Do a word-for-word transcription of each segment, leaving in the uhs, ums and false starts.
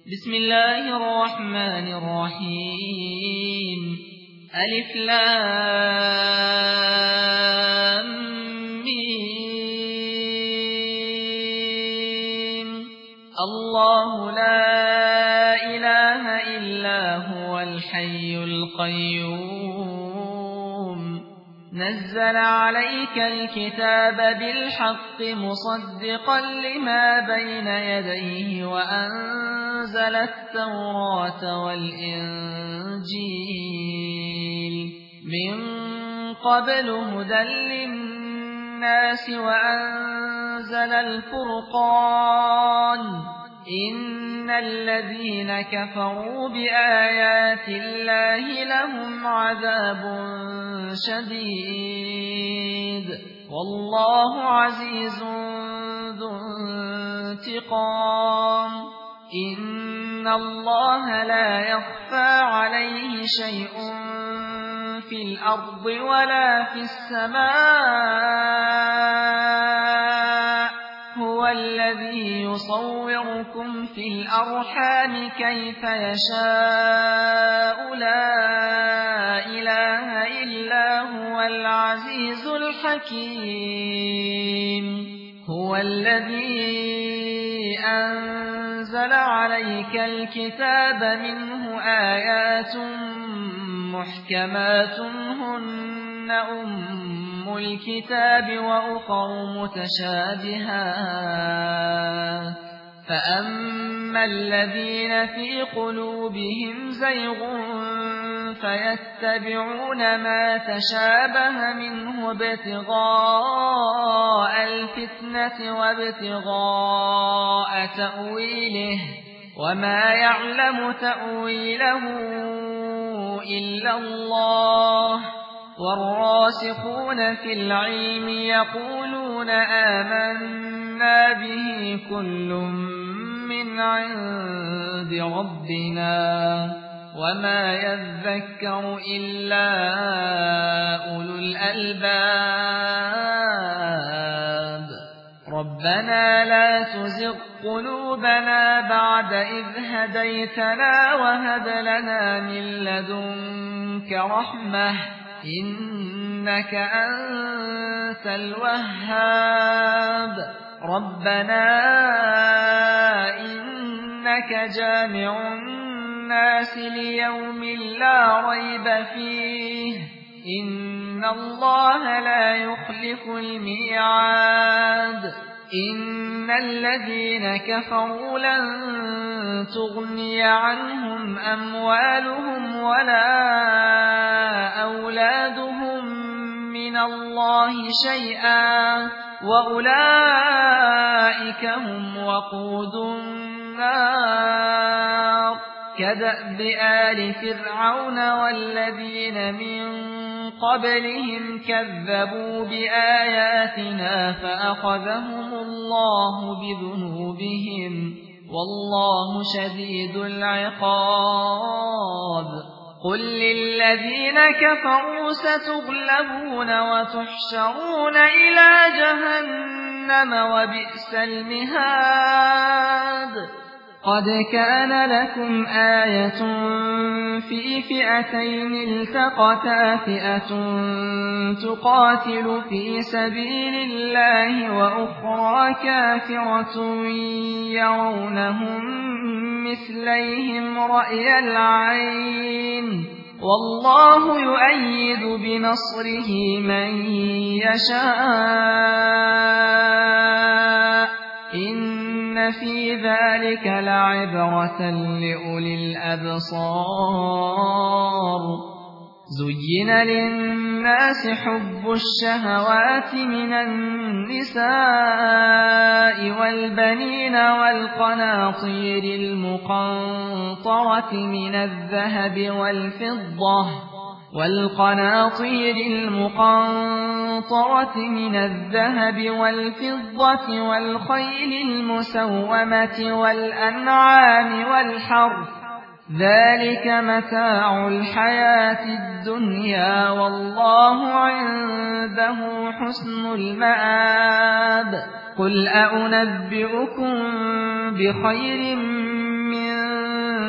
بسم الله الرحمن الرحيم ألف لام ميم الله لا إله إلا هو الحي القيوم نزل عليك الكتاب بالحق مصدقا لما بين يديه وأنزل التوراة والإنجيل من قبل هدى للناس وأنزل الفرقان إن الذين كفروا بآيات الله لهم عذاب شديد والله عزيز ذو انتقام إن الله لا يخفى عليه شيء في الأرض ولا في السماء هو الذي يصوركم في الأرحام كيف يشاء لا إله إلا هو العزيز الحكيم هو الذي أنزل عليك الكتاب منه آيات محكمات هن أم الكتاب وأخر متشابهات فأما الذين في قلوبهم زيغ فيتبعون ما تشابه منه ابتغاء الفتنة وابتغاء تأويله وما يعلم تأويله إلا الله والراسخون في العلم يقولون آمنا به كل من عند ربنا وما يذكر إلا أولو الألباب ربنا لا تزغ قلوبنا بعد إذ هديتنا وهب لنا من لدنك رحمة إنك أنت الوهاب ربنا إنك جامع الناس ليوم لا ريب فيه إن الله لا يخلف الميعاد إن الذين كفروا لن تغني عنهم أموالهم ولا أولادهم من الله شيئا وأولئك هم وقود النار كدأب آل فرعون والذين من قبلهم كذبوا بآياتنا فأخذهم الله بذنوبهم والله شديد العقاب قل للذين كفروا ستغلبون وتحشرون إلى جهنم وبئس المهاد قد كان لكم آية في فئتين التقتا فئة تقاتل في سبيل الله وأخرى كافرة يرونهم مثليهم رأي العين والله يؤيد بنصره من يشاء إن في ذلك لعبرة لأولي الأبصار زين للناس حب الشهوات من النساء والبنين والقناطير المقنطرة من الذهب والفضة والقناطير المقنطرة من الذهب والفضة والخيل المسومة والأنعام والحرث ذلك متاع الحياة الدنيا والله عنده حسن المآب قل أنبئكم بخير من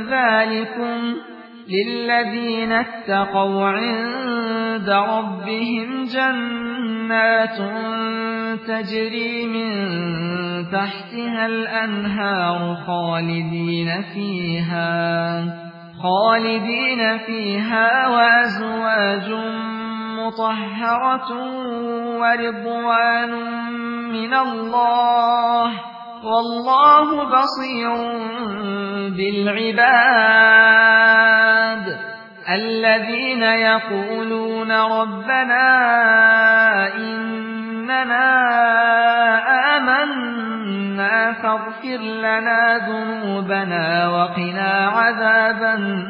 ذلكم للذين اتقوا عند ربهم جنات تجري من تحتها الأنهار خالدين فيها خالدين فيها وأزواج مطهرة ورضوان من الله والله بصير بالعباد الذين يقولون ربنا إننا آمنا فاغفر لنا ذنوبنا وقنا عذاب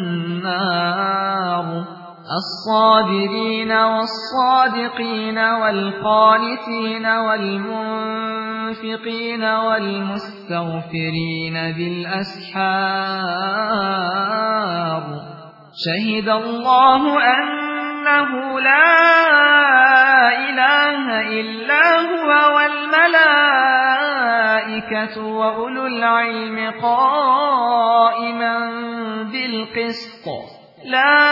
النار الصابرين والصادقين والقانتين والمنفقين والمستغفرين بالأسحار شهد الله أنه لا إله إلا هو والملائكة وأولو العلم قائما بالقسط لا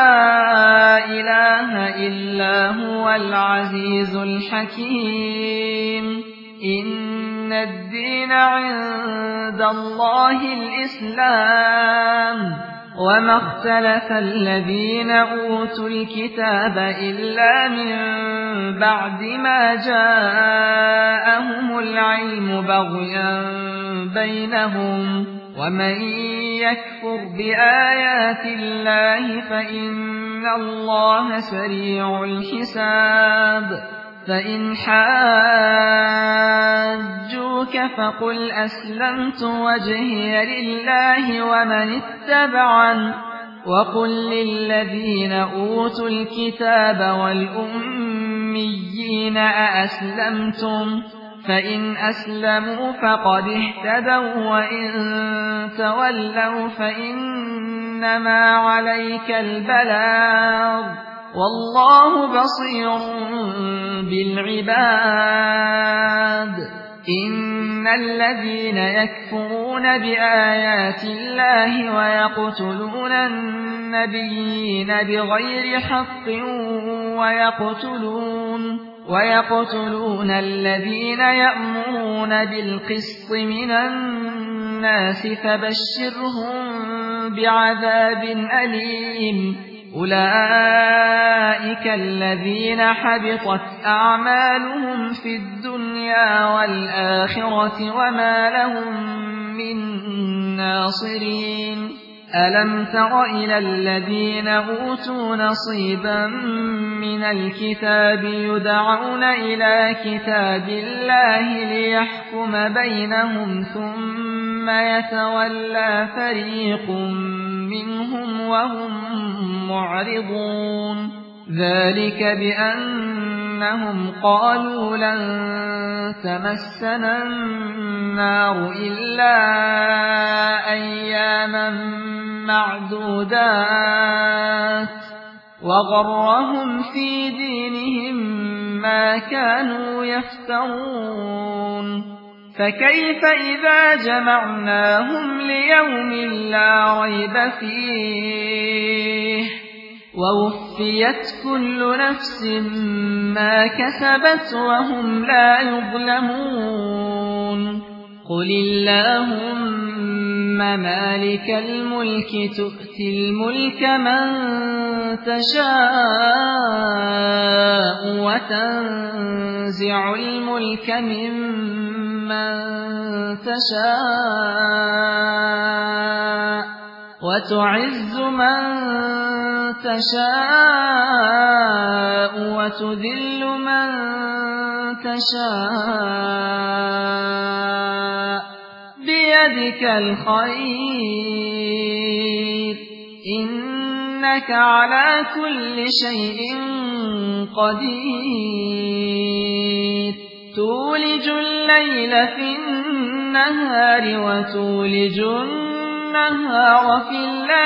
إله إلا هو العزيز الحكيم إن الدين عند الله الإسلام وما اختلف الذين أوتوا الكتاب إلا من بعد ما جاءهم العلم بغيا بينهم ومن يكفر بآيات الله فإن الله سريع الحساب فإن حاجوك فقل أسلمت وجهي لله ومن اتبعن وقل للذين أوتوا الكتاب والأميين أأسلمتم فإن أسلموا فقد اهتدوا وإن تولوا فإنما عليك البلاغ والله بصير بالعباد إن الذين يكفرون بآيات الله ويقتلون النبيين بغير حق ويقتلون ويقتلون الذين يأمرون بالقسط من الناس فبشرهم بعذاب أليم أولئك الذين حبطت أعمالهم في الدنيا والآخرة وما لهم من ناصرين ألم تر إلى الذين أوتوا نصيبا من الكتاب يدعون إلى كتاب الله ليحكم بينهم ثم يتولى فريق منهم وهم معرضون ذلك بأنهم قالوا لن تمسنا النار إلا أياما معدودات وغرهم في دينهم ما كانوا يفترون فكيف إذا جمعناهم ليوم لا ريب فيه ووفيت كل نفس ما كسبت وهم لا يظلمون قل اللهم مالك الملك تؤتي الملك من تشاء وتنزع الملك ممن تشاء وتعز من تشاء وتذل من تشاء بيدك الخير إنك على كل شيء قدير تولج الليل في النهار وتولج النهار في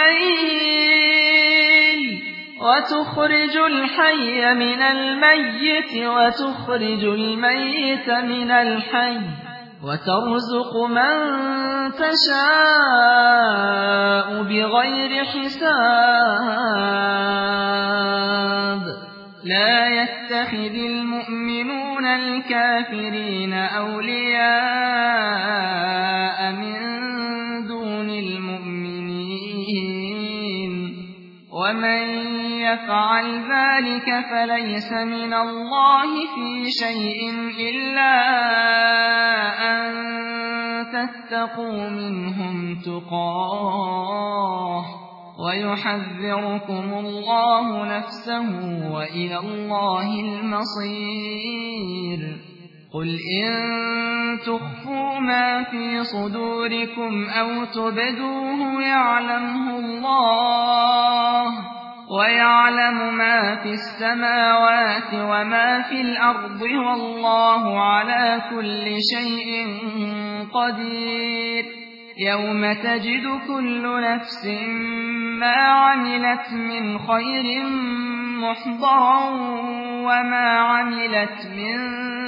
الليل وتخرج الحي من الميت وتخرج الميت من الحي وترزق من تشاء بغير حساب لا يتخذ المؤمنون الكافرين أولياء من دون المؤمنين ومن يفعل ذلك فليس من الله في شيء إلا أن تتقوا منهم تقاه ويحذركم الله نفسه وإلى الله المصير قل إن تخفوا ما في صدوركم أو تبدوه يعلمه الله ويعلم ما في السماوات وما في الأرض والله على كل شيء قدير يوم تجد كل نفس ما عملت من خير محضرا وما عملت من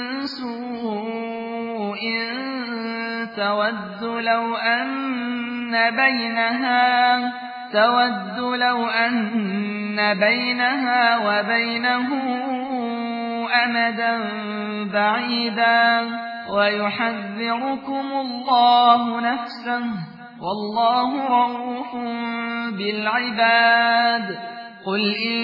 سوء تود لو أن بينها تود لو أن بينها وبينه أمدا بعيدا ويحذركم الله نفسه والله رؤوف بالعباد قل إن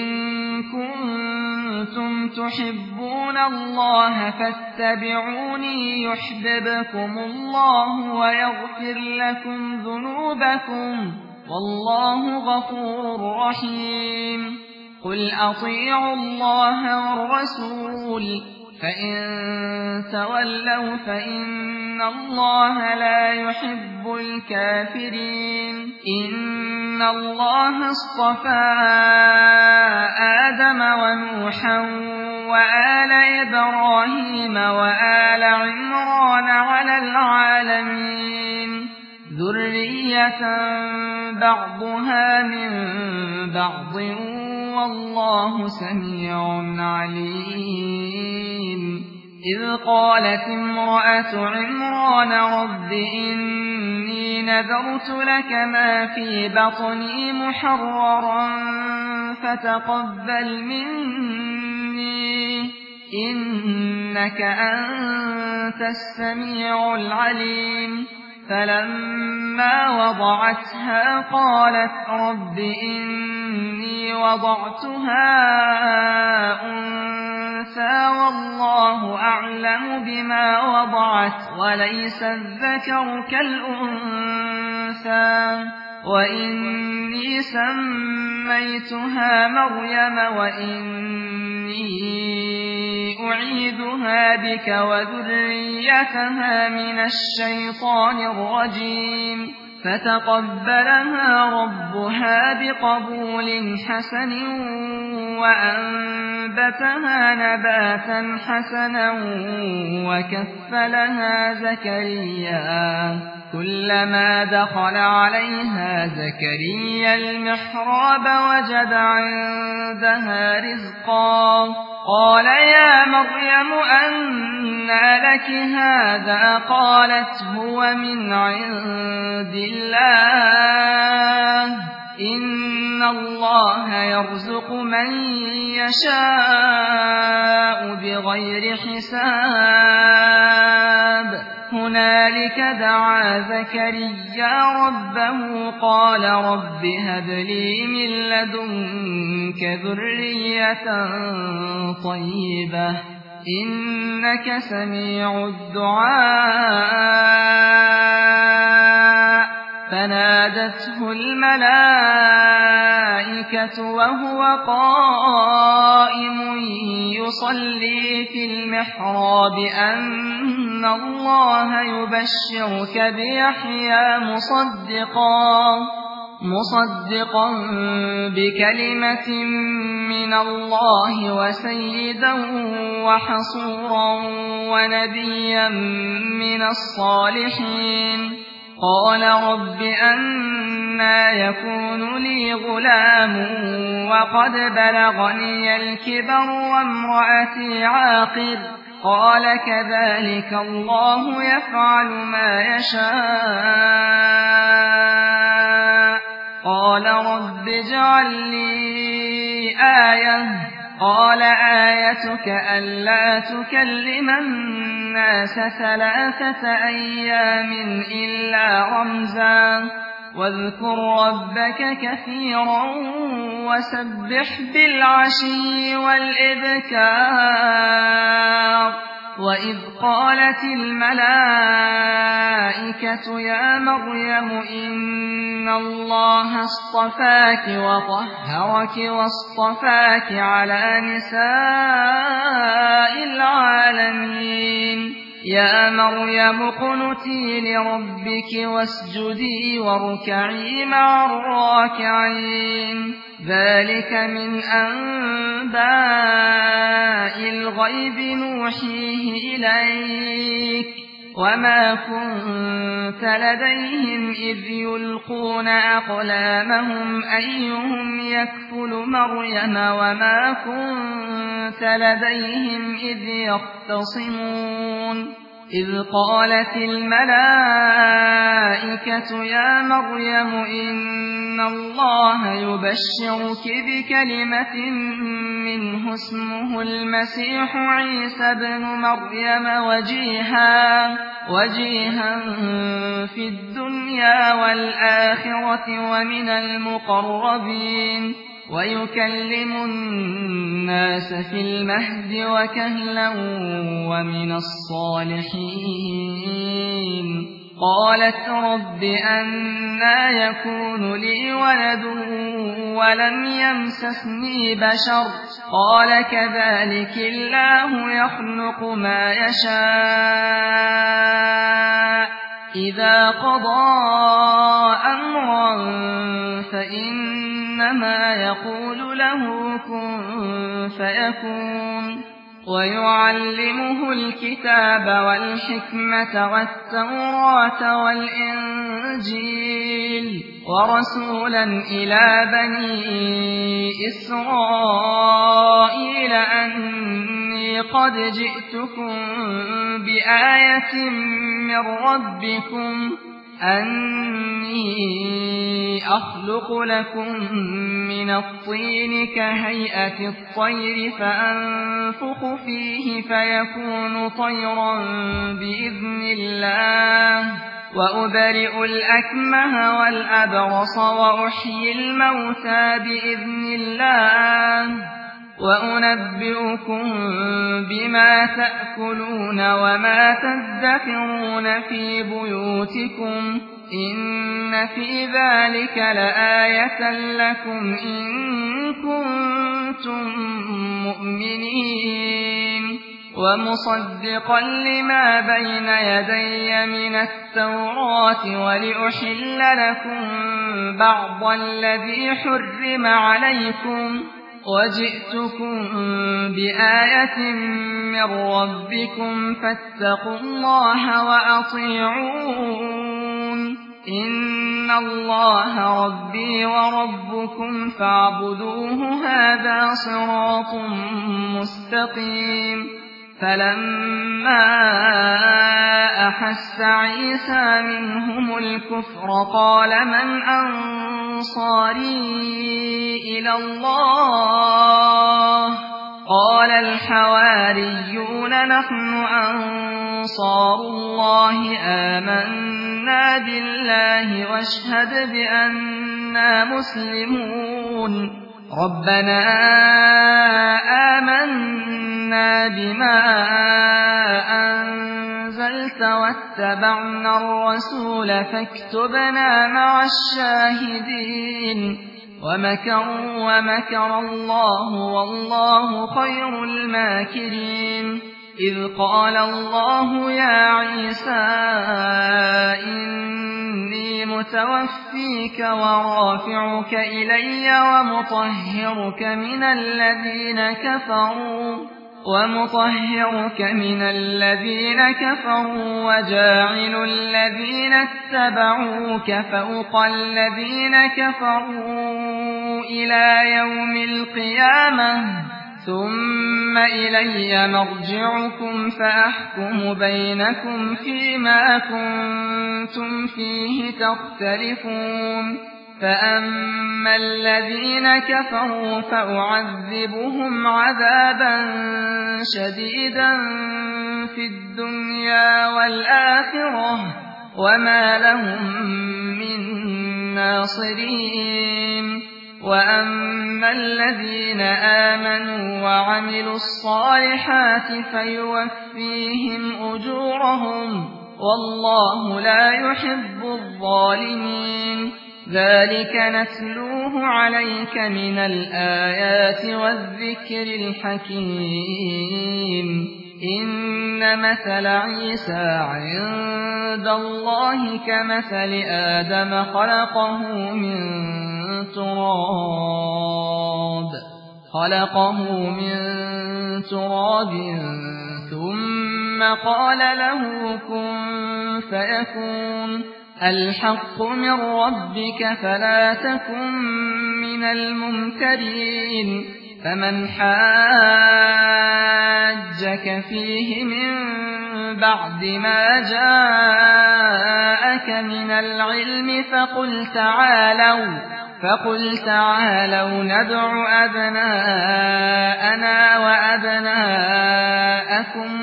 كنتم تحبون الله فاتبعوني يحببكم الله ويغفر لكم ذنوبكم والله غفور رحيم قل أطيعوا الله والرسول فإن تولوا فإن الله لا يحب الكافرين إن الله اصطفى آدم ونوحا وآل إبراهيم وآل عمران على العالمين ذرية بعضها من بعض والله سميع عليم إذ قالت امرأة عمران رب إني نذرت لك ما في بطني محررا فتقبل مني إنك أنت السميع العليم فلما وضعتها قالت رب إني وضعتها أنثى والله أعلم بما وضعت وليس الذكر كالأنثى وإني سميتها مريم وإني أعيذها بك وذريتها من الشيطان الرجيم فتقبلها ربها بقبول حسن وأنبتها نباتا حسنا وكفلها زكريا كلما دخل عليها زكريا المحراب وجد عندها رزقا قال يا مريم أنى لك هذا قالت هو من عند الله إن الله يرزق من يشاء بغير حساب هنالك دعا زكريا ربه قال رب هب لي من لدنك ذرية طيبة إنك سميع الدعاء فنادته الملائكة وهو قائم يصلي في المحراب أن الله يبشرك بيحيى مصدقا مصدقا بكلمة من الله وسيدا وحصورا ونبيا من الصالحين قال رب أنى يكون لي غلام وقد بلغني الكبر وامرأتي عاقر قال كذلك الله يفعل ما يشاء قال رب اجعل لي آية قال آيتك ألا تكلم الناس ثلاثة أيام إلا رمزا واذكر ربك كثيرا وسبح بالعشي والإبكار وإذ قالت الملائكة يا مريم إن الله اصطفاك وطهرك واصطفاك على نساء العالمين يا مريم اقنتي لربك واسجدي واركعي مع الراكعين ذلك من أنباء الغيب نوحيه إليك وما كنت لديهم إذ يلقون أقلامهم أيهم يكفل مريم وما كنت لديهم إذ يختصمون إذ قالت الملائكة يا مريم إن الله يبشرك بكلمة منه اسمه المسيح عيسى بن مريم وجيها وجيها في الدنيا والآخرة ومن المقربين ويكلم الناس في المهد وكهلا ومن الصالحين قالت رب أنى يكون لي ولد ولم يمسسني بشر قال كذلك الله يخلق ما يشاء إذا قضى أمرا فإنما يقول له كن فيكون ويعلمه الكتاب والحكمة والتوراة والإنجيل ورسولا إلى بني إسرائيل أني قد جئتكم بآية من ربكم أني أخلق لكم من الطين كهيئة الطير فأنفخ فيه فيكون طيرا بإذن الله وأبرئ الأكمه والأبرص وأحيي الموتى بإذن الله وأنبئكم بما تأكلون وما تدخرون في بيوتكم إن في ذلك لآية لكم إن كنتم مؤمنين ومصدقا لما بين يدي من التوراة ولأحل لكم بعض الذي حرم عليكم وجئتكم بآية من ربكم فاتقوا الله وأطيعون إن الله ربي وربكم فاعبدوه هذا صراط مستقيم فلما أحس عيسى منهم الكفر قال من أنصاري إلى الله قال الحواريون نحن أنصار الله آمنا بالله واشهد بأننا مسلمون ربنا آمنا بما أنزلت واتبعنا الرسول فاكتبنا مع الشاهدين ومكروا ومكر الله والله خير الماكرين إذ قال الله يا عيسى إني متوفيك ورافعك إلي ومطهرك من الذين كفروا ومطهرك من الذين كفروا وجاعل الذين اتبعوك فوق الذين كفروا إلى يوم القيامة ثم إلي مرجعكم فأحكم بينكم فيما كنتم فيه تختلفون فأما الذين كفروا فأعذبهم عذابا شديدا في الدنيا والآخرة وما لهم من ناصرين وأما الذين آمنوا وعملوا الصالحات فيوفيهم أجورهم والله لا يحب الظالمين ذلك نتلوه عليك من الآيات والذكر الحكيم إن مثل عيسى عند الله كمثل آدم خلقه من تراب خلقه من تراب ثم قال له كن فيكون الحق من ربك فلا تكن من الممترين فمن حاجك فيه من بعد ما جاءك من العلم فقل تعالوا فقل تعالوا ندع أبناءنا وأبناءكم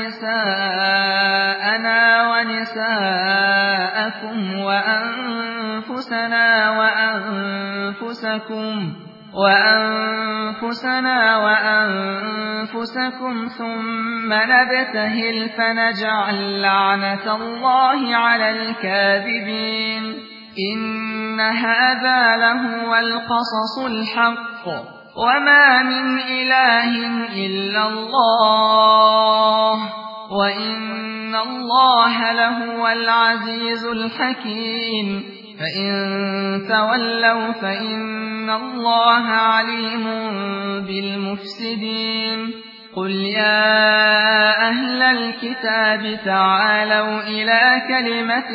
ونساءنا ونساءكم وأنفسنا وأنفسكم وأنفسنا وأنفسكم ثم نبتهل فنجعل لعنة الله على الكاذبين إن هذا لهو القصص الحق وما من إله إلا الله وإن الله لهو العزيز الحكيم فإن تولوا فإن الله عليم بالمفسدين قل يا أهل الكتاب تعالوا إلى كلمة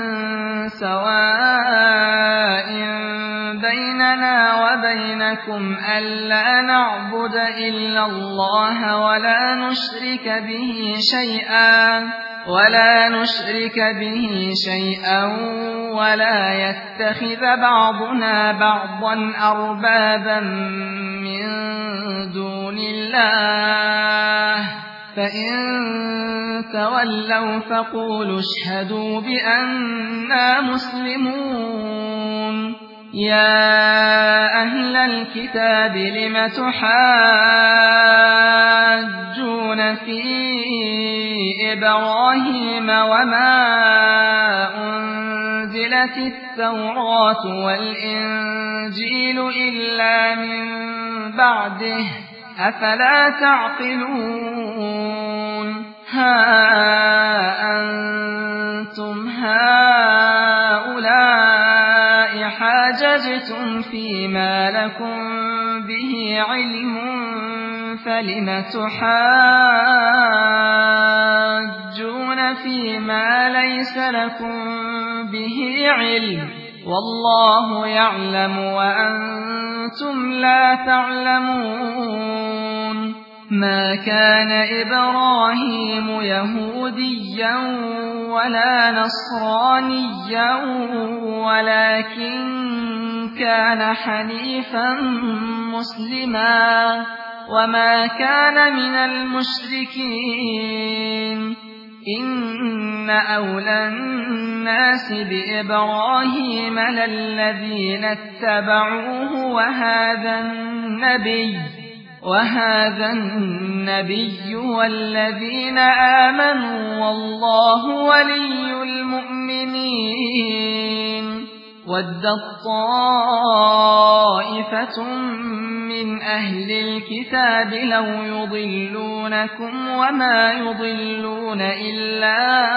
سواء بيننا وبينكم ألا نعبد إلا الله ولا نشرك به شيئا ولا نشرك به شيئا ولا يتخذ بعضنا بعضا أربابا من دون الله فإن تولوا فقولوا اشهدوا بأننا مسلمون يا أهل الكتاب لم تحاجون في إبراهيم وما أنزلت التوراة والإنجيل إلا من بعده أفلا تعقلون ها أنتم هؤلاء حاججتم فيما لكم به علم فلم تحاجون فيما ليس لكم به علم والله يعلم وأنتم لا تعلمون ما كان إبراهيم يهوديا ولا نصرانيا ولكن كان حنيفا مسلما وما كان من المشركين إن أولى الناس بإبراهيم للذين اتبعوه وهذا النبي وهذا النبي والذين آمنوا والله ولي المؤمنين ودت طائفة من أهل الكتاب لو يضلونكم وما يضلون إلا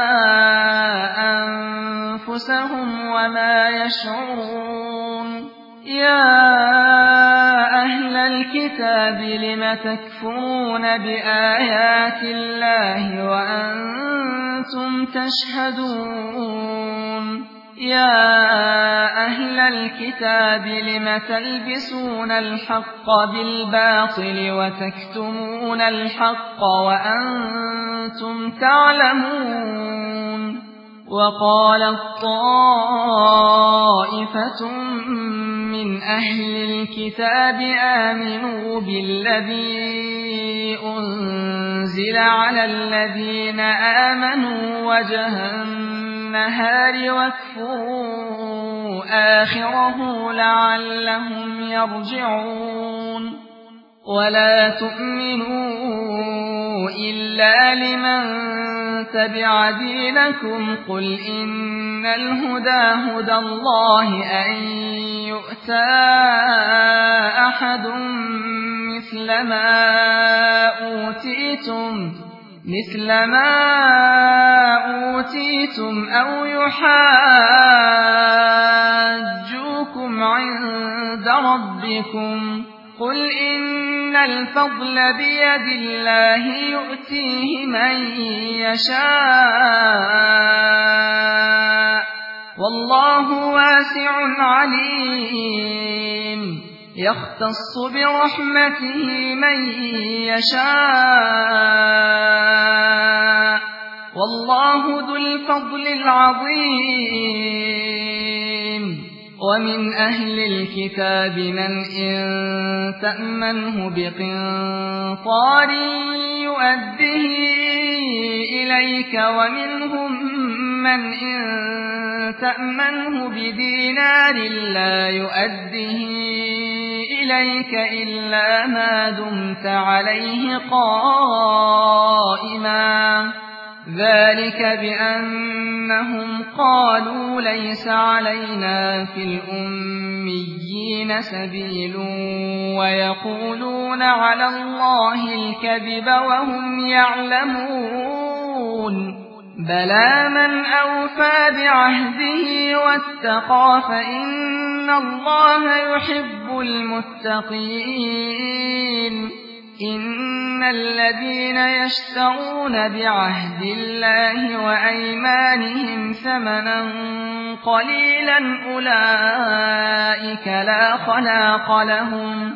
أنفسهم وما يشعرون يا أهل الكتاب لم تكفرون بآيات الله وأنتم تشهدون يا أهل الكتاب لم تلبسون الحق بالباطل وتكتمون الحق وأنتم تعلمون وقالت طائفة من أهل الكتاب آمنوا بالذي أنزل على الذين آمنوا وجه النهار واكفروا آخره لعلهم يرجعون ولا تؤمنوا إلا لمن تبع دينكم قل إن الهدى هدى الله أن يؤتى أحد مثل ما أوتيتم مثل ما أوتيتم أو يحاجوكم عند ربكم قل إن الفضل بيد الله يؤتيه من يشاء والله واسع عليم يختص برحمته من يشاء والله ذو الفضل العظيم ومن أهل الكتاب من إن تأمنه بقنطار يؤديه إليك ومنهم من إن تأمنه بدينار لا يؤديه إليك إلا ما دمت عليه قائما ذلك بأنهم قالوا ليس علينا في الأميين سبيل ويقولون على الله الكذب وهم يعلمون بلى من أوفى بعهده واتقى فإن الله يحب المتقين إن الذين يشترون بعهد الله وأيمانهم ثمنا قليلا أولئك لا خلاق لهم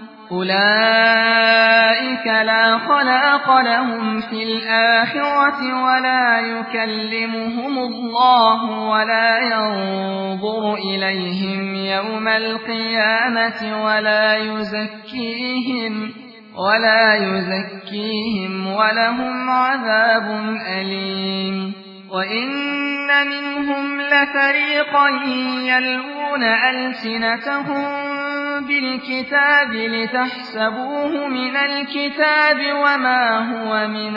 أولئك لا خلاق لهم في الآخرة ولا يكلمهم الله ولا ينظر إليهم يوم القيامة ولا يزكيهم ولا يزكيهم ولهم عذاب أليم وإن منهم لفريقا يلوون ألسنتهم بالكتاب لتحسبوه من الكتاب وما هو من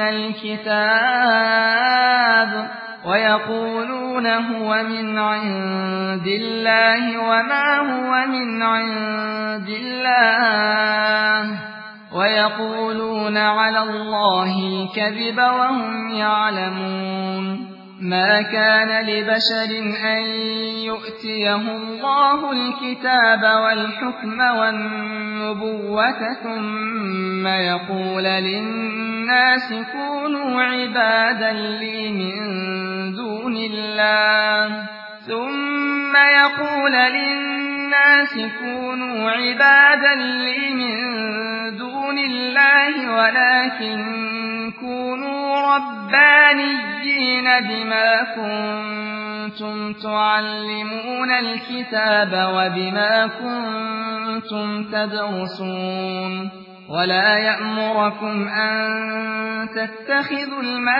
الكتاب ويقولون هو من عند الله وما هو من عند الله ويقولون على الله الكذب وهم يعلمون ما كان لبشر أن يؤتيه الله الكتاب والحكم والنبوة ثم يقول للناس كونوا عبادا لي من دون الله ثم يقول للناس كونوا عبادا لي من دون الله ولكن كونوا ربانيين بما كنتم تعلمون الكتاب وبما كنتم تدرسون ولا يأمركم أن تتخذوا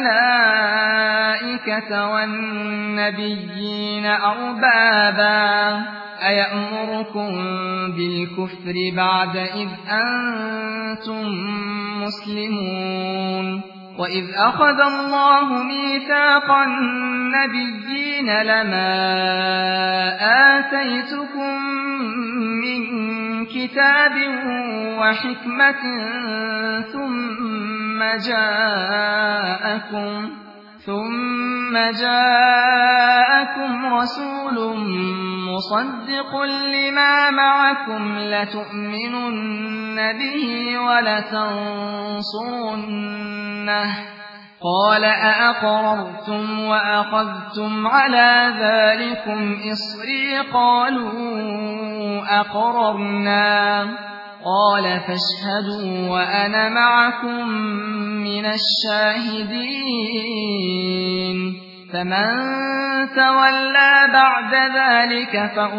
الملائكة والنبيين أربابا أيأمركم بالكفر بعد إذ أنتم مسلمون وإذ أخذ الله ميثاق النبيين لما آتيتكم من كتاب وحكمة ثم جاءكم ثم جاءكم رسول مصدق لما معكم لتؤمنن به ولتنصرنه قال أأقررتم وأخذتم على ذلكم إصري قالوا أقررنا قال فاشهدوا وأنا معكم من الشاهدين فمن تولى بعد ذلك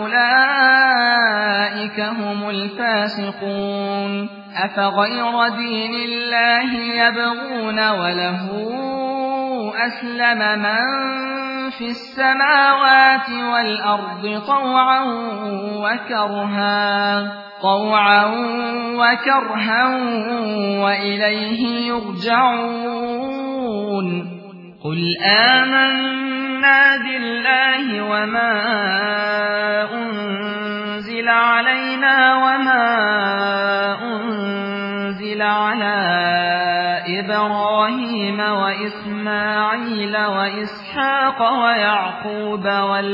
فأولئك هم الفاسقون أفغير دين الله يبغون وله أسلم من في السماوات والأرض طوعا وكرها طوعا وكرها وإليه يرجعون قل آمنا بالله وما أنزل علينا وما أنزل على إبراهيم وإسماعيل وإسحاق ويعقوب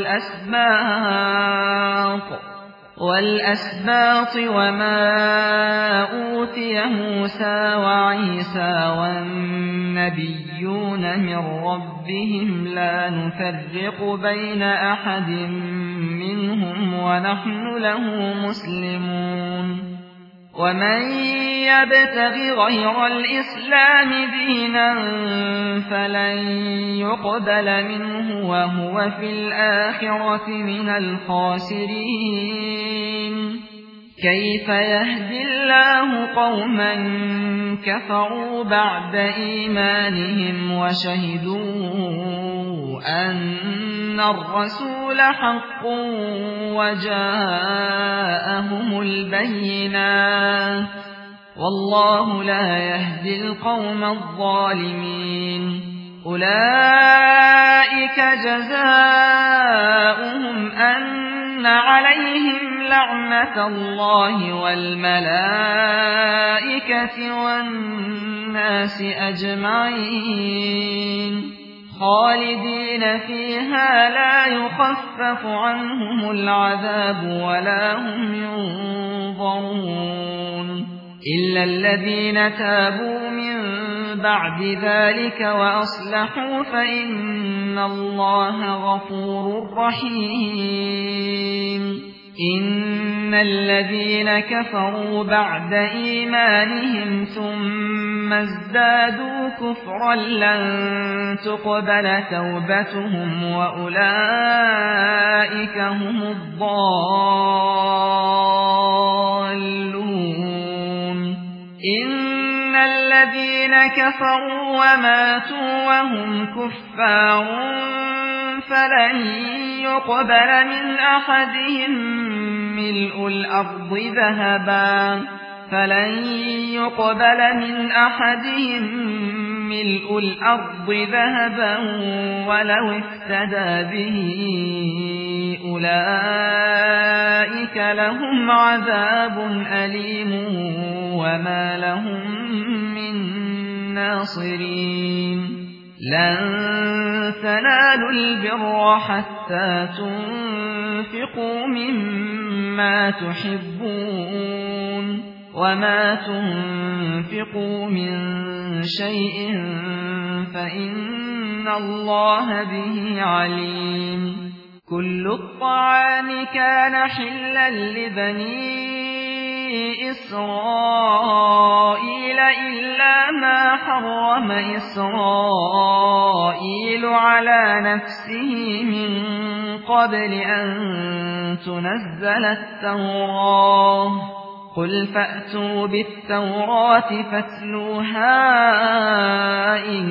والأسباط والأسباط وما أوتي موسى وعيسى والنبيون من ربهم لا نفرق بين أحد منهم ونحن له مسلمون ومن يبتغ غير الإسلام دينا فلن يقبل منه وهو في الآخرة من الخاسرين كيف يهدي الله قوما كفروا بعد إيمانهم وشهدوا أن الرسول حق وجاءهم البينات والله لا يهدي القوم الظالمين أولئك جزاؤهم أن عليهم لعنة الله والملائكة والناس أجمعين خالدين فيها لا يخفف عنهم العذاب ولا هم ينظرون إلا الذين تابوا من بعد ذلك وأصلحوا فإن الله غفور رحيم إن الذين كفروا بعد إيمانهم ثم ازدادوا كفرا لن تقبل توبتهم وأولئك هم الضالون إن الذين كفروا وماتوا وهم كفار فلن يقبل من أحدهم ملء الأرض ذهبا فلن يقبل من أحدهم ملء الأرض ذهبا ولو افتدى به أولئك لهم عذاب أليم وما لهم من ناصرين لن تنالوا البر حتى تنفقوا مما تحبون وما تنفقوا من شيء فإن الله به عليم كل الطعام كان حلا لبني إسرائيل إلا ما حرم إسرائيل على نفسه من قبل أن تنزل التوراة قل فأتوا بالتوراة فاتلوها إن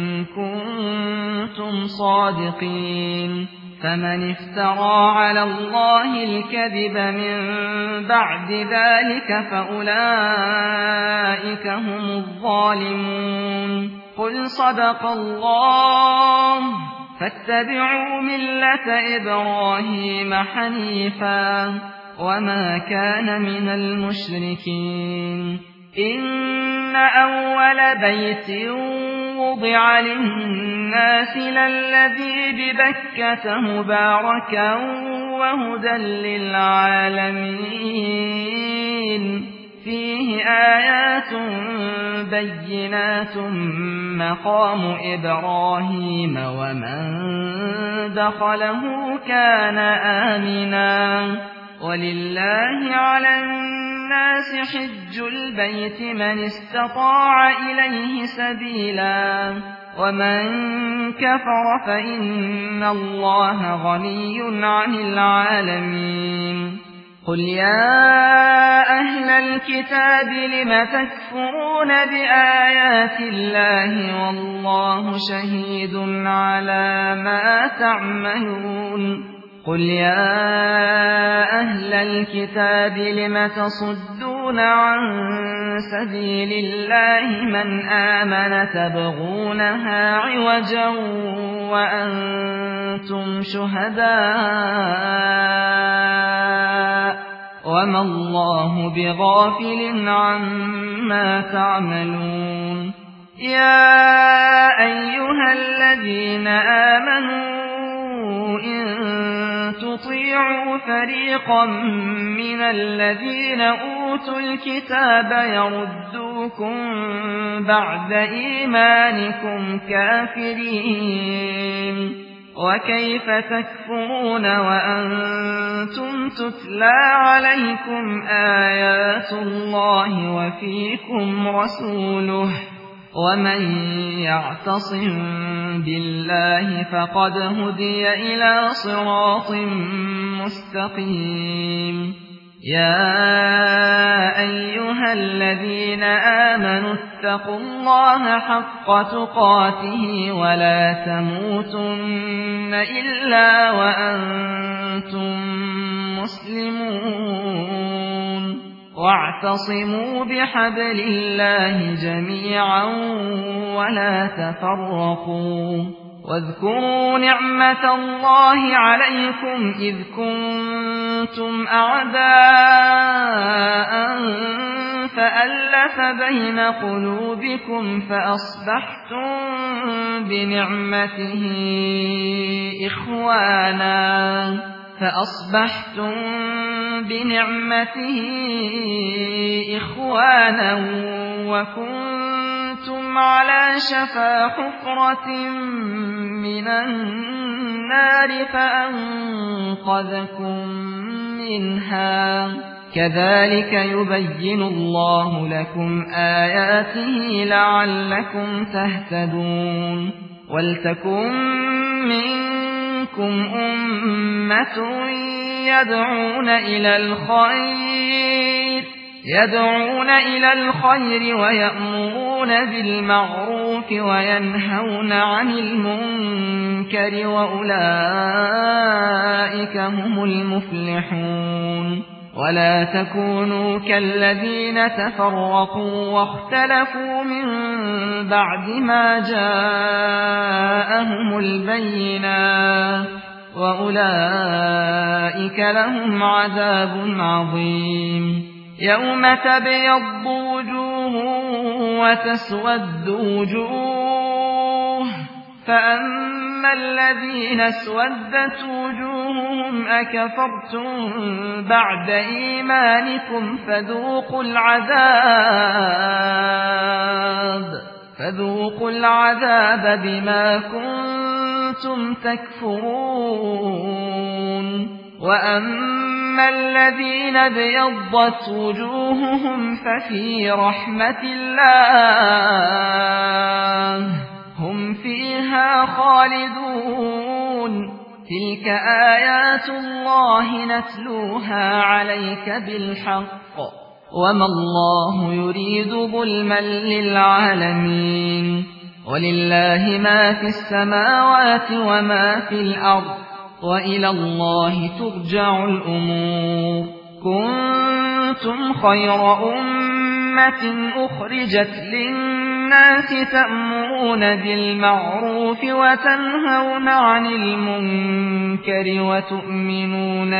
كنتم صادقين فمن افترى على الله الكذب من بعد ذلك فأولئك هم الظالمون قل صدق الله فاتبعوا ملة إبراهيم حنيفا وما كان من المشركين إن أول بيت وضع للناس للذي ببكة مباركا وهدى للعالمين فيه آيات بينات مقام إبراهيم ومن دخله كان آمنا ولله على الناس حج البيت من استطاع إليه سبيلا ومن كفر فإن الله غني عن العالمين قل يا أهل الكتاب لم تكفرون بآيات الله والله شهيد على ما تعملون قل يا أهل الكتاب لم تصدون عن سبيل الله من آمن تبغونها عوجا وأنتم شهداء وما الله بغافل عما تعملون يا أيها الذين آمنوا إن تطيعوا فريقا من الذين أوتوا الكتاب يردوكم بعد إيمانكم كافرين وكيف تكفرون وأنتم تتلى عليكم آيات الله وفيكم رسوله ومن يعتصم بالله فقد هدي إلى صراط مستقيم يا أيها الذين آمنوا اتقوا الله حق تقاته ولا تموتن إلا وأنتم مسلمون واعتصموا بحبل الله جميعا ولا تفرقوا واذكروا نعمة الله عليكم إذ كنتم أعداء فألف بين قلوبكم فأصبحتم بنعمته إخوانا فأصبحتم بنعمته إخوانا وكنتم على شفا حفرة من النار فأنقذكم منها كذلك يبين الله لكم آياته لعلكم تهتدون ولتكن منكم أمة يدعون إلى الخير يدعون إلى الخير ويأمرون بالمعروف وينهون عن المنكر وأولئك هم المفلحون ولا تكونوا كالذين تفرقوا واختلفوا من بعد ما جاءهم البينات وأولئك لهم عذاب عظيم يوم تبيض وجوه وتسود وجوه فأما الذين اسودت وجوههم أكفرتم بعد إيمانكم فذوقوا العذاب فذوقوا العذاب بما كنتم تكفرون وأما الذين ابيضت وجوههم ففي رحمة الله هم فيها خالدون تلك آيات الله نتلوها عليك بالحق وما الله يريد ظلما للعالمين ولله ما في السماوات وما في الأرض وإلى الله ترجع الأمور كنتم خير أمة أخرجت للناس تأمرون بالمعروف وتنهون عن المنكر وتؤمنون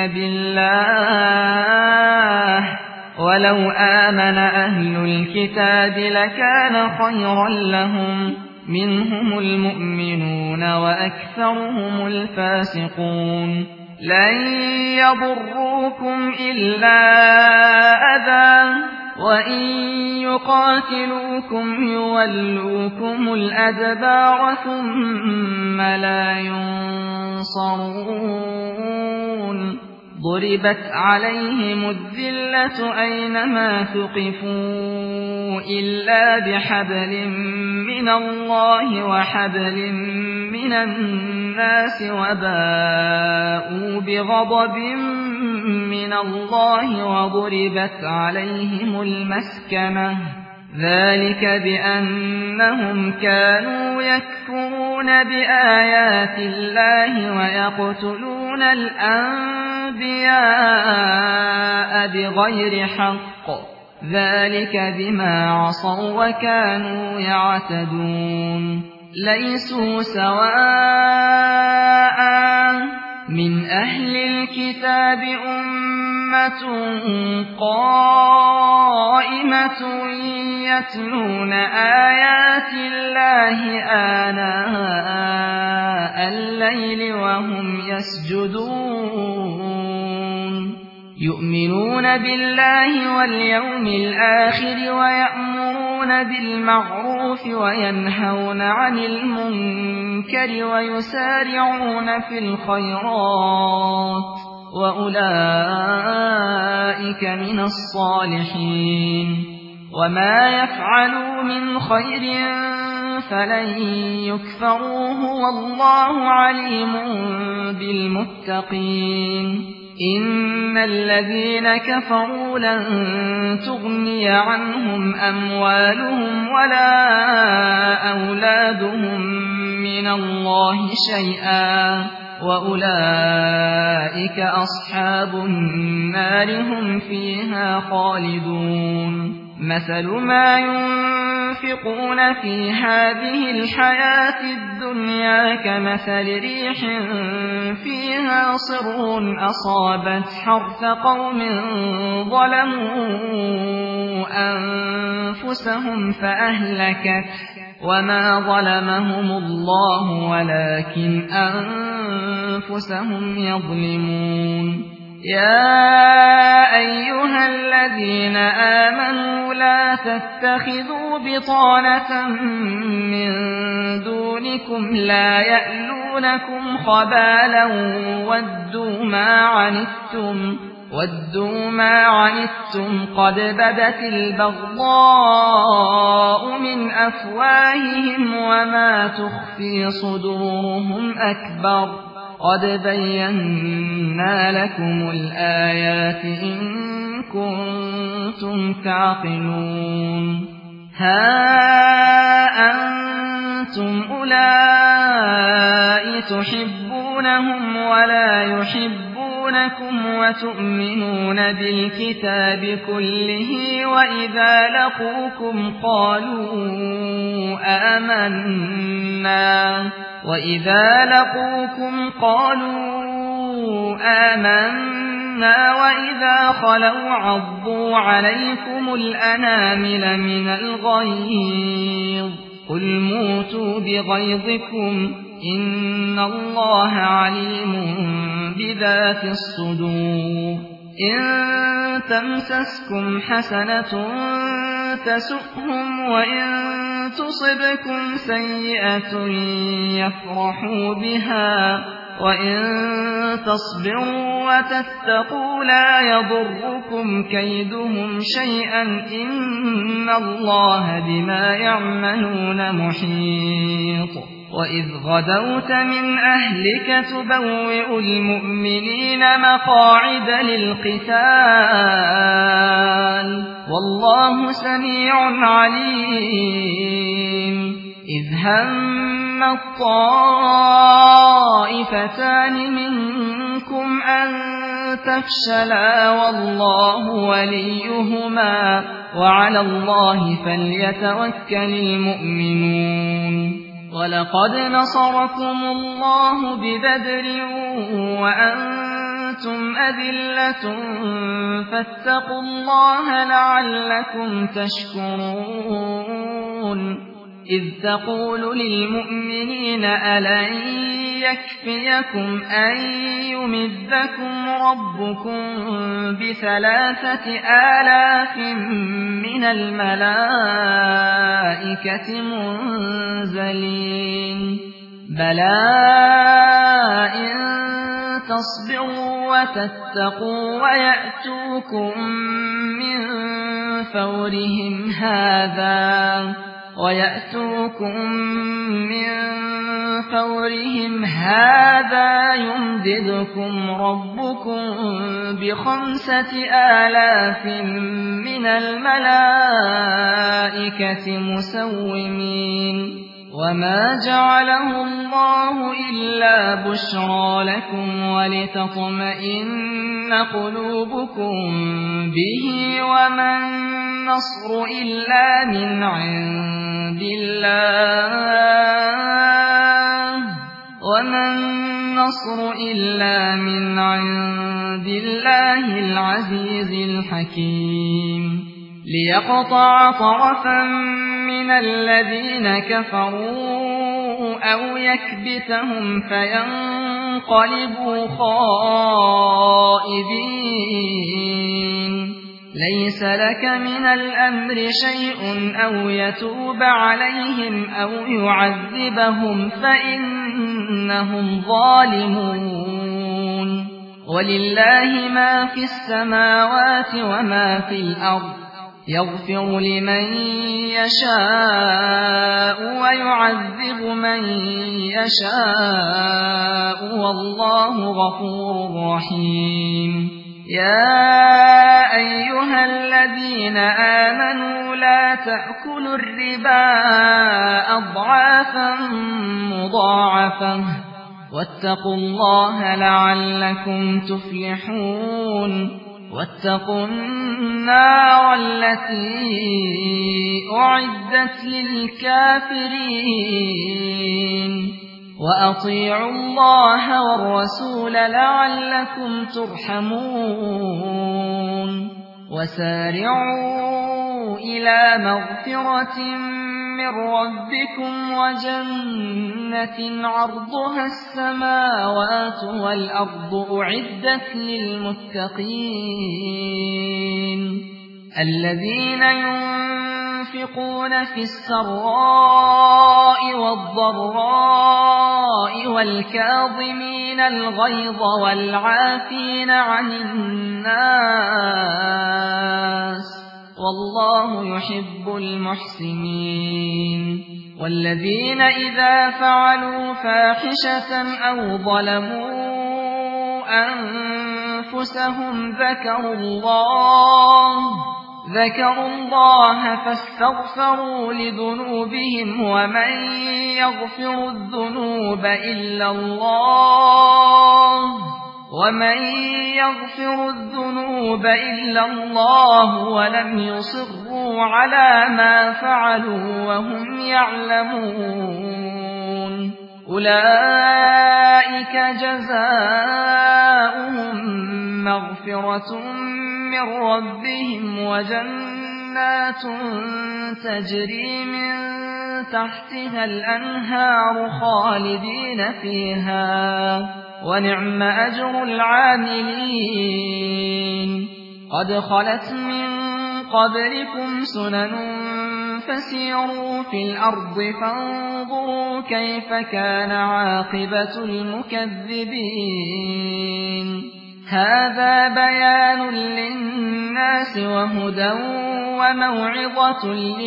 بالله ولو آمن أهل الكتاب لكان خيرا لهم منهم المؤمنون وأكثرهم الفاسقون لن يضروكم إلا أذى وإن يقاتلوكم يولوكم الأدبار ثم لا ينصرون ضربت عليهم الذلة أينما ثقفوا إلا بحبل من من الله وحبل من الناس وباءوا بغضب من الله وضربت عليهم المسكنة ذلك بأنهم كانوا يكفرون بآيات الله ويقتلون الأنبياء بغير حق ذلك بما عصوا وكانوا يعتدون ليسوا سواء من أهل الكتاب أمة قائمة يتلون آيات الله آناء الليل وهم يسجدون يؤمنون بالله واليوم الآخر ويأمرون بالمعروف وينهون عن المنكر ويسارعون في الخيرات وأولئك من الصالحين وما يفعلوا من خير فلن يكفروه والله عليم بالمتقين إن الذين كفروا لن تغني عنهم أموالهم ولا أولادهم من الله شيئا وأولئك أصحاب النار هم فيها خالدون مثل ما ينفقون في هذه الحياة الدنيا كمثل ريح فيها صر أصابت حرث قوم ظلموا أنفسهم فأهلكت وما ظلمهم الله ولكن أنفسهم يظلمون يا أيها الذين آمنوا لا تتخذوا بطانة من دونكم لا يألونكم خبالا ودوا ما عنتم ودوا ما عنتم قد بدت البغضاء من أفواههم وما تخفي صدورهم أكبر قد بينا لكم الآيات إن كنتم تعقلون ها أنتم أولئك تحبونهم ولا يحبونكم وتؤمنون بالكتاب كله وإذا لقوكم قالوا آمنا وإذا لقوكم قالوا آمنا وإذا خلوا عضوا عليكم الأنامل من الغيظ قل موتوا بغيظكم إن الله عليم بذات الصدور إن تمسسكم حسنة تسؤهم وإن تصبكم سيئة يفرحوا بها وإن تصبروا وتتقوا لا يضركم كيدهم شيئا إن الله بما يعملون محيط وإذ غدوت من أهلك تبوئ المؤمنين مقاعد للقتال والله سميع عليم إذ هم الطائفتان منكم أن تفشلا والله وليهما وعلى الله فليتوكل المؤمنون ولقد نصركم الله ببدر وأنتم أذلة فاتقوا الله لعلكم تشكرون إذ تقول للمؤمنين ألن يكفيكم أن يمدكم ربكم بثلاثة آلاف من الملائكة منزلين بلى إن تصبروا وتتقوا ويأتوكم من فورهم هذا ويأتوكم من فورهم هذا يمددكم ربكم بخمسة آلاف من الملائكة مسومين وما جعله الله إلا بشرى لكم ولتطمئن قلوبكم به وما النصر إلا من عند الله وما النصر إلا من عند الله العزيز الحكيم ليقطع طرفا من الذين كفروا أو يكبتهم فينقلبوا خائبين ليس لك من الأمر شيء أو يتوب عليهم أو يعذبهم فإنهم ظالمون ولله ما في السماوات وما في الأرض يغفر لمن يشاء ويعذب من يشاء والله غفور رحيم يا أيها الذين آمنوا لا تأكلوا الربا أضعافا مضاعفة واتقوا الله لعلكم تفلحون واتقوا النار التي أعدت للكافرين وأطيعوا الله والرسول لعلكم ترحمون وسارعوا إلى مغفرة من ربكم وجنة عرضها السماوات والأرض أعدت للمتقين الذين ينفقون في السراء والضراء والكاظمين الغيظ والعافين عن الناس والله يحب المحسنين والذين إذا فعلوا فاحشة أو ظلموا أنفسهم ذكروا الله ذكروا الله فاستغفروا لذنوبهم ومن يغفر الذنوب إلا الله ومن يغفر الذنوب إلا الله ولم يصروا على ما فعلوا وهم يعلمون أولئك جزاؤهم مغفرة من ربهم وجنات تجري من تحتها الأنهار خالدين فيها ونعم أجر العاملين قد خلت من قبلكم سنن فسيروا في الأرض فانظروا كيف كان عاقبة المكذبين هذا بيان للناس وهدى وموعظة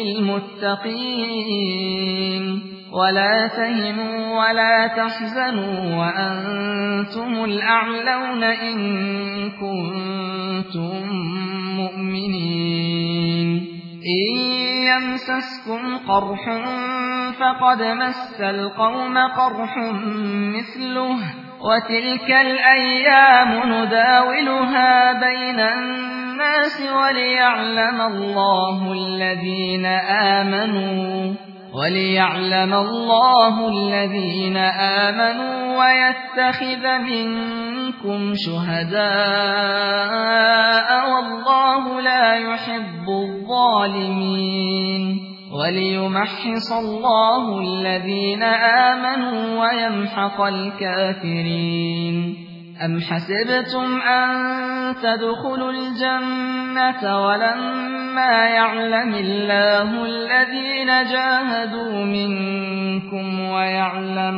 للمتقين ولا تهنوا ولا تحزنوا وأنتم الأعلون إن كنتم مؤمنين إن يمسسكم قرح فقد مس القوم قرح مثله وتلك الأيام نداولها بين الناس وليعلم الله الذين آمنوا وليعلم الله الذين آمنوا ويتخذ منكم شهداء والله لا يحب الظالمين وليمحص الله الذين آمنوا ويمحق الكافرين أم حسبتم أن تدخلوا الجنة ولما يعلم الله الذين جاهدوا منكم ويعلم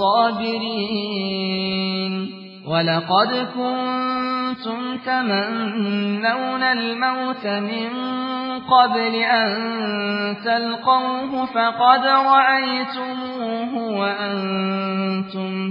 الصابرين ولقد كنتم تمنون الموت من قبل أن تلقوه فقد رأيتموه وأنتم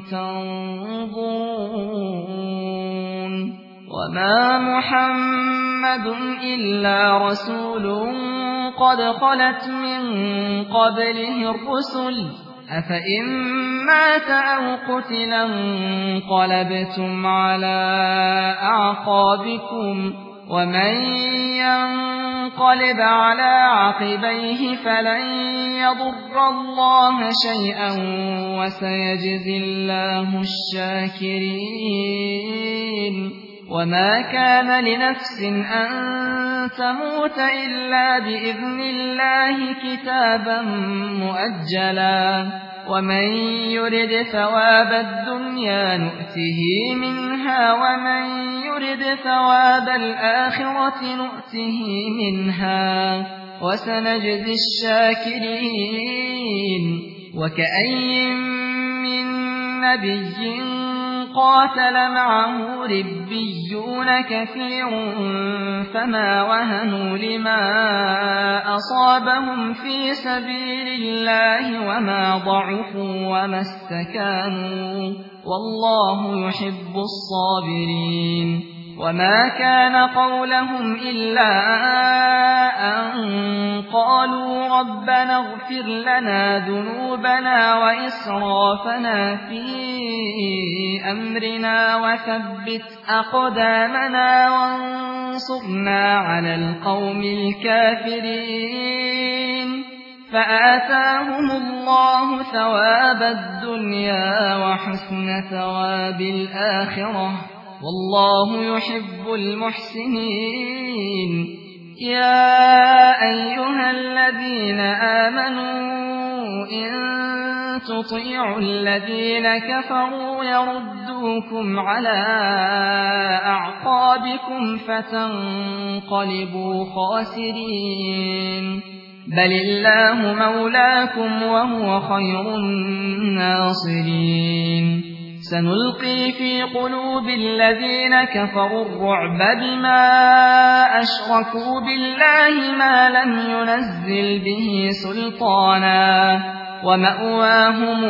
تنظرون وما محمد إلا رسول قد خلت من قبله الرسل أفإن مات أو قتل انقلبتم على أعقابكم ومن ينقلب على عقبيه فلن يضر الله شيئا وسيجزي الله الشاكرين وما كان لنفس أن تموت إلا بإذن الله كتابا مؤجلا ومن يرد ثواب الدنيا نؤته منها ومن يرد ثواب الآخرة نؤته منها وسنجزي الشاكرين وكأي من نبي قاتل معه ربيون كثير فما وهنوا لما أصابهم في سبيل الله وما ضعفوا وما استكانوا والله يحب الصابرين وما كان قولهم إلا أن قالوا ربنا اغفر لنا ذنوبنا وإسرافنا في أمرنا وثبت أقدامنا وانصرنا على القوم الكافرين فآتاهم الله ثواب الدنيا وحسن ثواب الآخرة والله يحب المحسنين يا أيها الذين آمنوا إن تطيعوا الذين كفروا يردوكم على أعقابكم فتنقلبوا خاسرين بل الله مولاكم وهو خير الناصرين سنلقي في قلوب الذين كفروا الرعب بما أشركوا بالله ما لم ينزل به سلطانا ومأواهم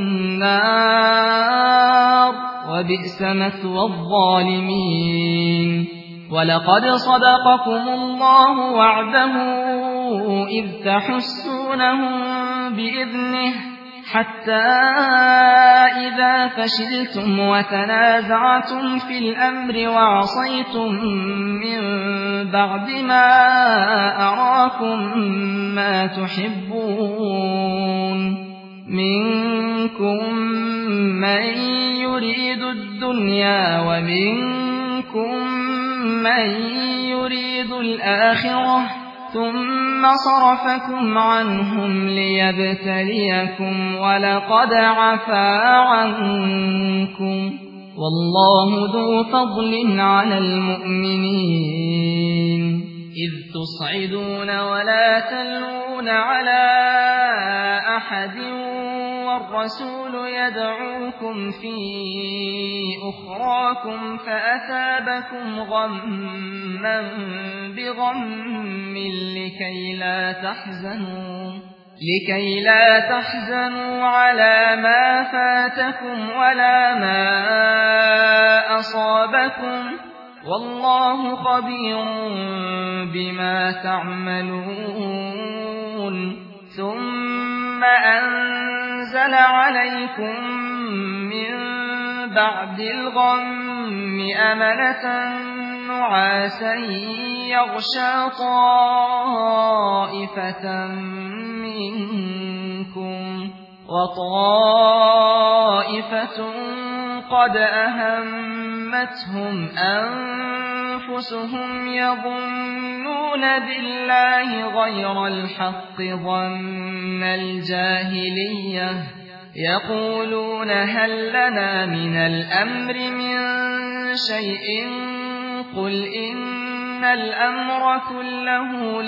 النار وبئس مثوى الظالمين ولقد صدقكم الله وعده إذ تحسونهم بإذنه حتى إذا فشلتم وتنازعتم في الأمر وعصيتم من بعد ما أراكم ما تحبون منكم من يريد الدنيا ومنكم من يريد الآخرة ثم صرفكم عنهم ليبتليكم ولقد عفا عنكم والله ذو فضل على المؤمنين إذ تصعدون ولا تلوون على أحد والرسول يدعوكم في أخراكم فأثابكم غما بغم لكي لا تحزنوا لكي لا تحزنوا على ما فاتكم ولا ما أصابكم والله خبير بما تعملون ثم أنزل عليكم من بعد الغم أمنة نعاسا يغشى طائفة منكم وطائفة قد أهمتهم أنفسهم يظنون بالله غير الحق ظن الجاهلية يقولون هل لنا من الأمر من شيء قل إن الأمر كله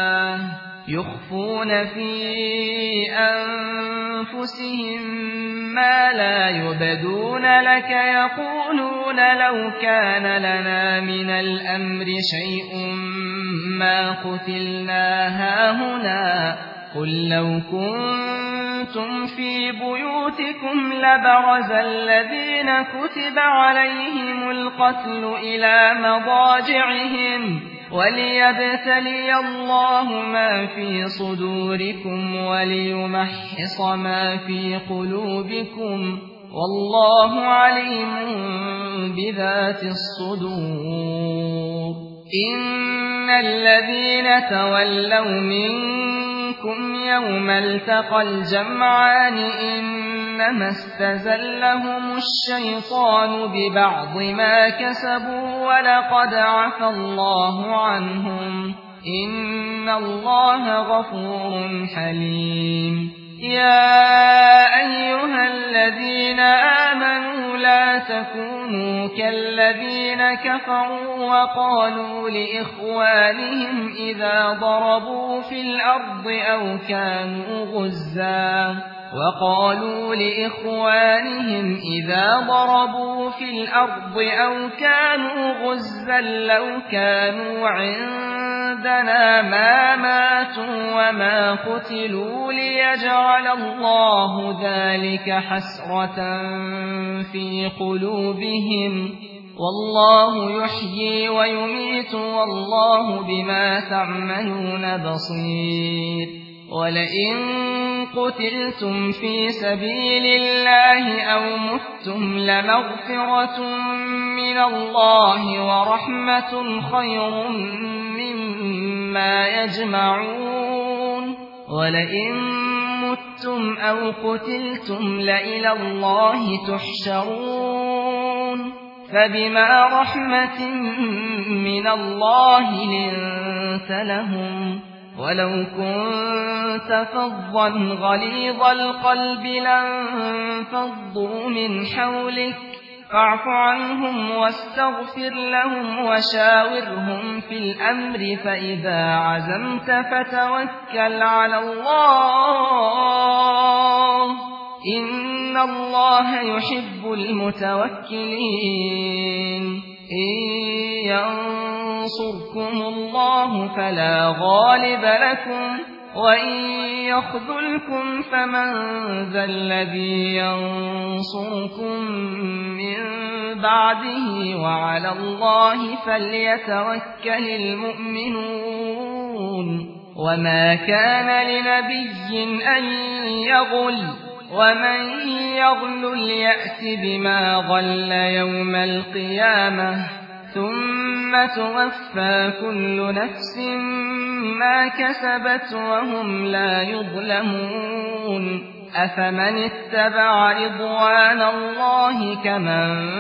لله يخفون في أنفسهم ما لا يبدون لك يقولون لو كان لنا من الأمر شيء ما قتلنا هاهنا قل لو كنتم في بيوتكم لبرز الذين كتب عليهم القتل إلى مضاجعهم وليبتلي الله ما في صدوركم وليمحص ما في قلوبكم والله عليم بذات الصدور. إن الذين تولوا منكم يوم التقى الجمعان إنما استزلهم الشيطان ببعض ما كسبوا ولقد عفى الله عنهم إن الله غفور حليم. يا أيها الذين آمنوا لا تكونوا كالذين كفروا وقالوا لإخوانهم إذا ضربوا في الأرض أو كانوا غزا وقالوا لإخوانهم إذا ضربوا في الأرض أو كانوا غزا لو كانوا عندنا ما ماتوا وما قتلوا ليجعل الله ذلك حسرة في قلوبهم والله يحيي ويميت والله بما تعملون بصير. ولئن قتلتم في سبيل الله أو متم لمغفرة من الله ورحمة خير مما يجمعون. ولئن متم أو قتلتم لإلى الله تحشرون. فبما رحمة من الله لنت لهم ولو كنت فظا غليظ القلب لانفضوا من حولك فاعف عنهم واستغفر لهم وشاورهم في الأمر فإذا عزمت فتوكل على الله إن الله يحب المتوكلين. إن ينصركم الله فلا غالب لكم وإن يخذلكم فمن ذا الذي ينصركم من بعده وعلى الله فليتوكل المؤمنون. وما كان لنبي أن يغل ومن يغل يأت بما غل يوم القيامة ثم توفى كل نفس ما كسبت وهم لا يظلمون. أفمن اتبع رضوان الله كمن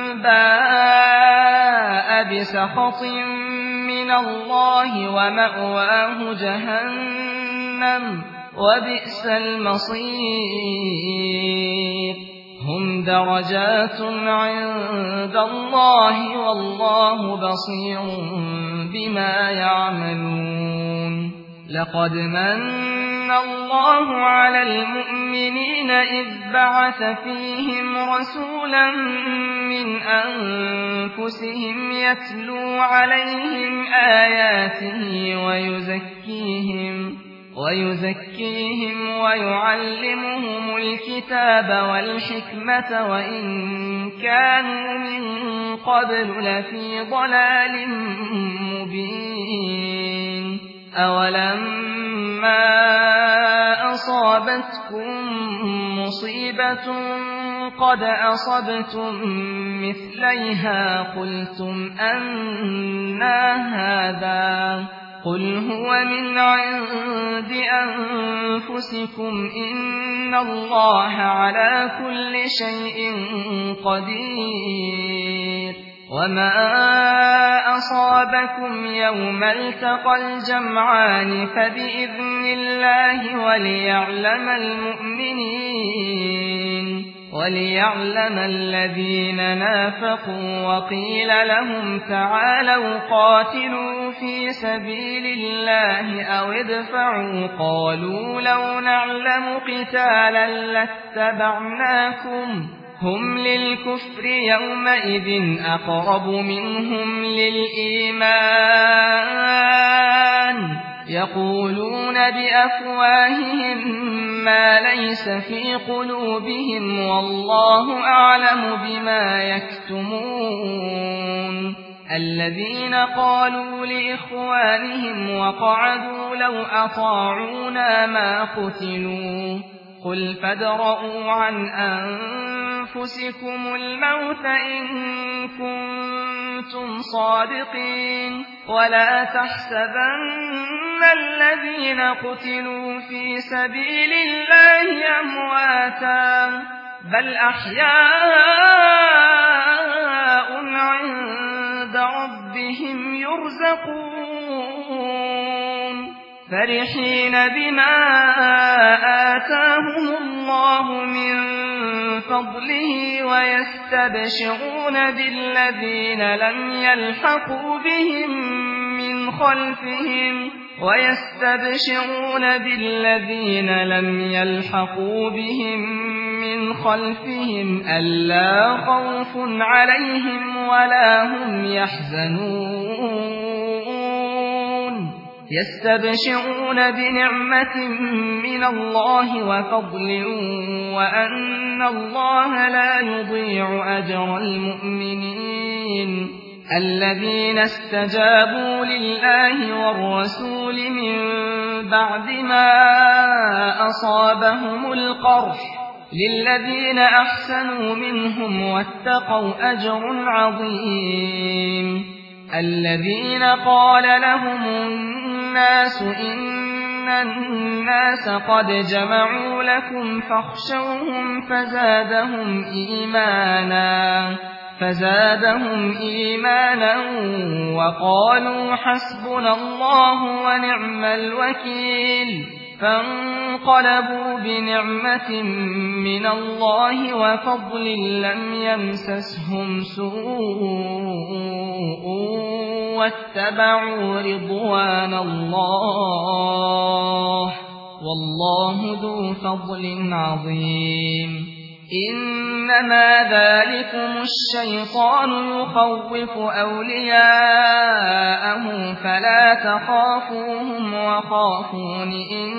باء بسخط من الله ومأواه جهنم وبئس المصير. هم درجات عند الله والله بصير بما يعملون. لقد من الله على المؤمنين إذ بعث فيهم رسولا من أنفسهم يتلو عليهم آياته ويزكيهم ويزكيهم ويعلمهم الكتاب والحكمة وإن كانوا من قبل لفي ضلال مبين. أولما أصابتكم مصيبة قد أصبتم مثليها قلتم أنى هذا قل هو من عند أنفسكم إن الله على كل شيء قدير. وما أصابكم يوم التقى الجمعان فبإذن الله وليعلم المؤمنين. وليعلم الذين نافقوا وقيل لهم تعالوا قاتلوا في سبيل الله أو ادفعوا قالوا لو نعلم قتالا لاتبعناكم هم للكفر يومئذ أقرب منهم للإيمان يقولون بأفواههم ما ليس في قلوبهم والله أعلم بما يكتمون الذين قالوا لإخوانهم وقعدوا لو أطاعونا ما قتلوا قل فادرءوا عن أنفسكم الموت إن كنتم صادقين ولا تحسبن الذين قتلوا في سبيل الله أمواتا بل أحياء عند ربهم يرزقون فرحين بما آتاهم الله من فضله ويستبشرون بالذين لم يلحقوا بهم من خلفهم ويستبشرون بالذين لم يلحقوا بهم من خلفهم ألا خوف عليهم ولا هم يحزنون يستبشرون بنعمة من الله وفضل وأن الله لا يضيع أجر المؤمنين الذين استجابوا لله والرسول من بعد ما أصابهم القرح للذين أحسنوا منهم واتقوا أجر عظيم الذين قال لهم الناس إن الناس قد جمعوا لكم فاخشوهم فزادهم إيمانا فزادهم إيمانا وقالوا حسبنا الله ونعم الوكيل فانقلبوا بنعمة من الله وفضل لم يمسسهم سوء واتبعوا رضوان الله والله ذو فضل عظيم إنما ذلكم الشيطان يخوف أولياءه فلا تخافوهم وخافون إن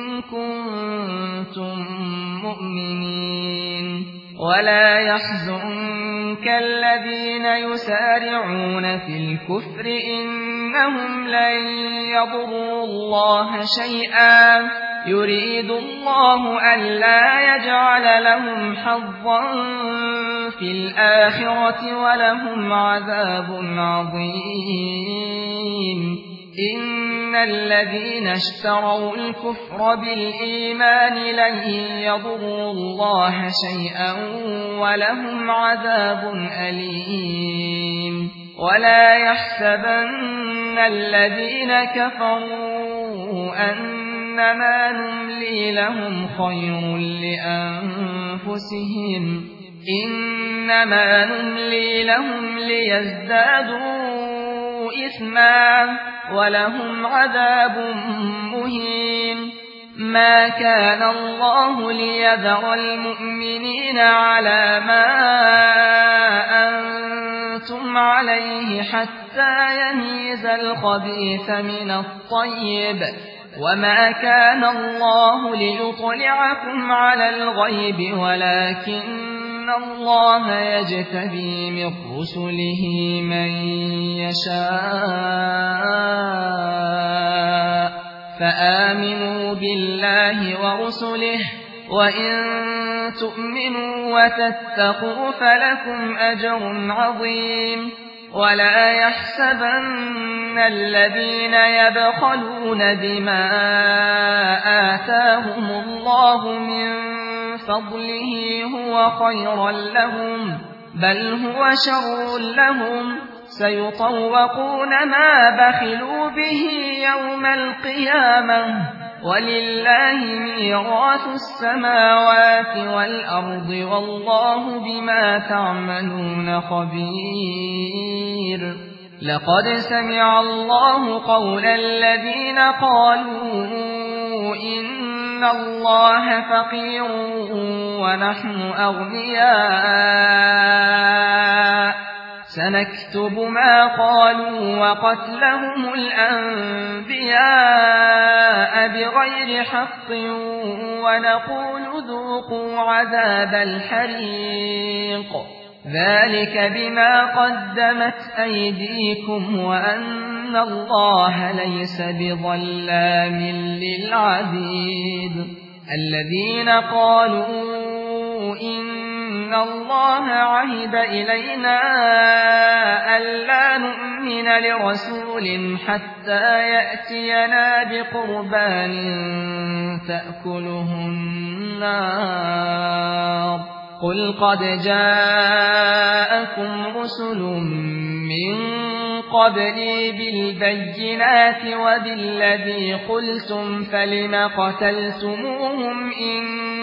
كنتم مؤمنين ولا يحزنك الذين يسارعون في الكفر إنهم لن يضروا الله شيئا يريد الله ألا يجعل لهم حظا في الآخرة ولهم عذاب عظيم إن الذين اشتروا الكفر بالإيمان لن يضروا الله شيئا ولهم عذاب أليم ولا يحسبن الذين كفروا أنما نملي لهم خير لأنفسهم إنما نملي لهم ليزدادوا إثما ولهم عذاب مهين ما كان الله ليذر المؤمنين على ما أنتم عليه حتى يميز الخبيث من الطيب وما كان الله ليطلعكم على الغيب ولكن الله يجتبي من رسله من يشاء فآمنوا بالله ورسله وإن تؤمنوا وتتقوا فلكم أجر عظيم ولا يحسبن الذين يبخلون بما آتاهم الله من فضله هو خيرا لهم بل هو شر لهم سيطوقون ما بخلوا به يوم القيامة ولله ميراث السماوات والأرض والله بما تعملون خبير لقد سمع الله قول الذين قالوا إن الله فقير ونحن أغنياء سنكتب ما قالوا وقتلهم الأنبياء بغير حق ونقول ذوقوا عذاب الحريق ذلك بما قدمت أيديكم وأن الله ليس بظلام للعبيد الذين قالوا إن الله عهد إلينا ألا نؤمن لرسول حتى يأتينا بقربان تأكله النار قل قد جاءكم رسل من قبلي بالبينات وبالذي قلتم فلم قتلتموهم إن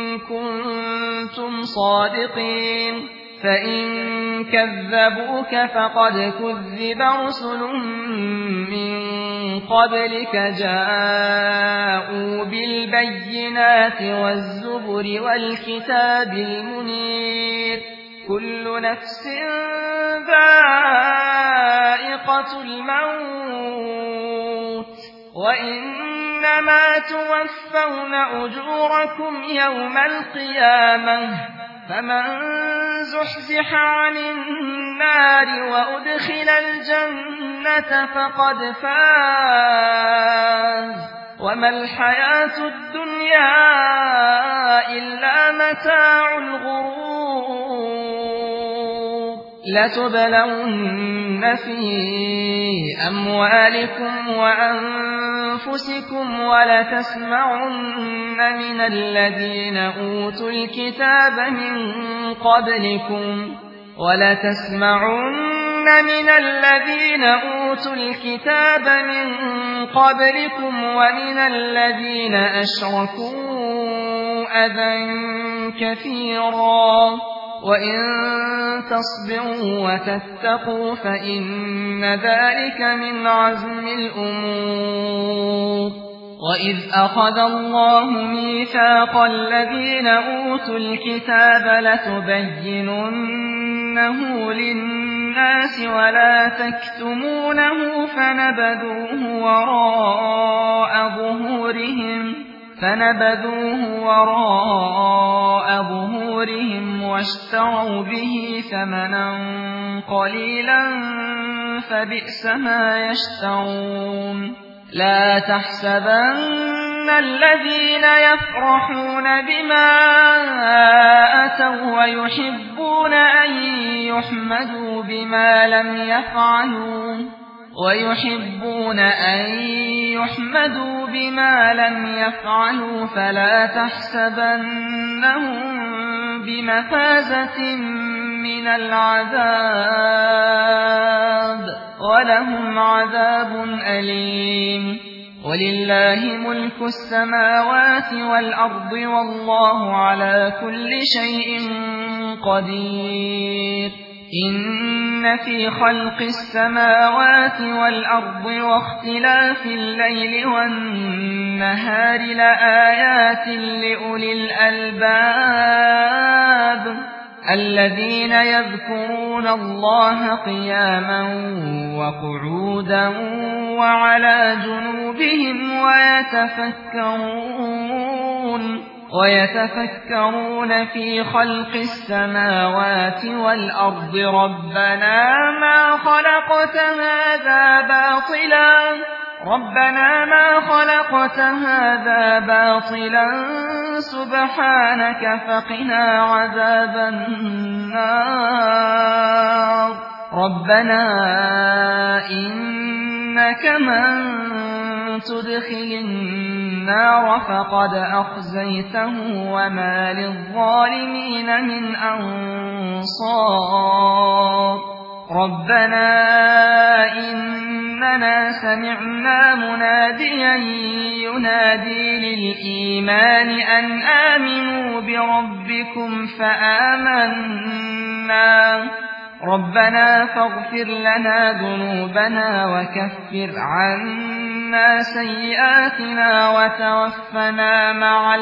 كنتم صادقين فإن كذبوك فقد كذب رسل من قبلك جاءوا بالبينات والزبر والكتاب المنير كل نفس ذائقة الموت وإنما توفون أجوركم يوم القيامة فمن زحزح عن النار وأدخل الجنة فقد فاز وما الحياة الدنيا إلا متاع الغرور لتبلون في أموالكم وأنفسكم ولتسمعن من الذين أوتوا الكتاب من قبلكم ولتسمعن من الذين أوتوا الكتاب من قبلكم ومن الذين أشركوا أذى كثيرا وإن تصبروا وتتقوا فإن ذلك من عزم الأمور وإذ أخذ الله ميثاق الذين أوتوا الكتاب لتبيننه للناس ولا تكتمونه فنبذوه وراء ظهورهم فنبذوه وراء ظهورهم واشتروا به ثمنا قليلا فبئس ما يشترون لا تحسبن الذين يفرحون بما أتوا ويحبون أن يحمدوا بما لم يفعلوا ويحبون أن يحمدوا بما لم يفعلوا فلا تحسبنهم بمفازة من العذاب ولهم عذاب أليم ولله ملك السماوات والأرض والله على كل شيء قدير إن في خلق السماوات والأرض واختلاف الليل والنهار لآيات لأولي الألباب الذين يذكرون الله قياما وقعودا وعلى جنوبهم ويتفكرون ويتفكرون في خلق السماوات والأرض ربنا ما خلقت هذا باطلا ربنا ما خلقت هذا باطلا سبحانك فقنا عذاب النار ربنا إنك من تدخل النار فقد أخزيته وما للظالمين من أنصار ربنا إن إننا سمعنا مناديا ينادي للإيمان أن آمنوا بربكم فآمنا ربنا فاغفر لنا ذنوبنا وكفر عنا سيئاتنا وتوفنا مع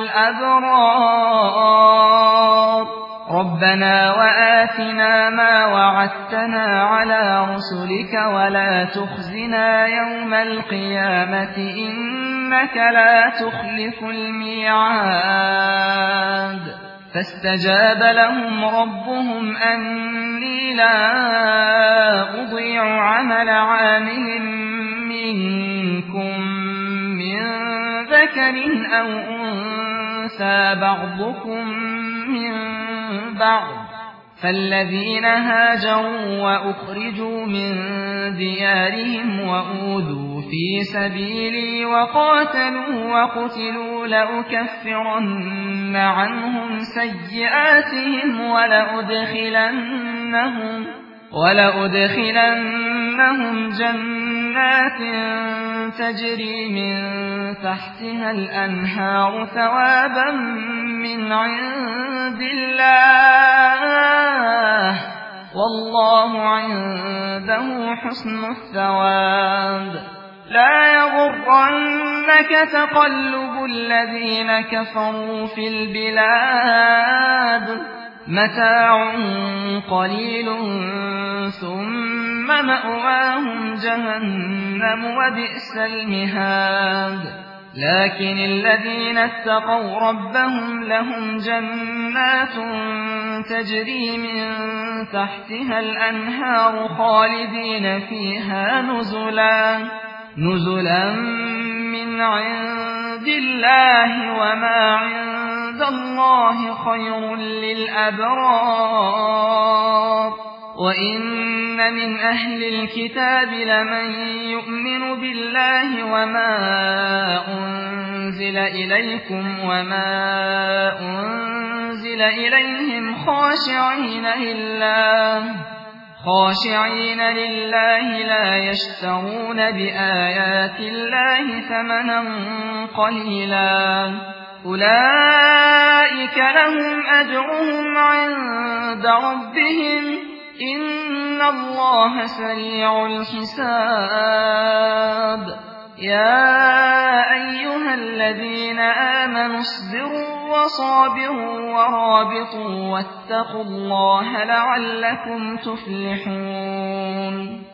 الأبرار ربنا وآتنا ما وعدتنا على رسلك ولا تخزنا يوم القيامة إنك لا تخلف الميعاد فاستجاب لهم ربهم أني لا أضيع عمل عامل منكم من ذكر أو أنثى بعضكم من بعض فالذين هاجروا وأخرجوا من ديارهم وأوذوا في سبيلي وقاتلوا وقتلوا لأكفرن عنهم سيئاتهم ولأدخلنهم, ولأدخلنهم جنات تجري من تحتها الأنهار ثوابا من عند الله والله عنده حسن الثواب لا يغرنك تقلب الذين كفروا في البلاد متاع قليل ثم مأواهم جهنم وبئس المهاد لكن الذين اتقوا ربهم لهم جنات تجري من تحتها الأنهار خالدين فيها نزلا نزلا من عند الله وما عند الله خير للأبرار وإن من أهل الكتاب لمن يؤمن بالله وما أنزل إليكم وما أنزل إليهم خاشعين لله خاشعين لله لا يشترون بآيات الله ثمنا قليلا أولئك لهم أجرهم عند ربهم إن الله سريع الحساب يا أيها الذين آمنوا اصبروا وصابروا ورابطوا واتقوا الله لعلكم تفلحون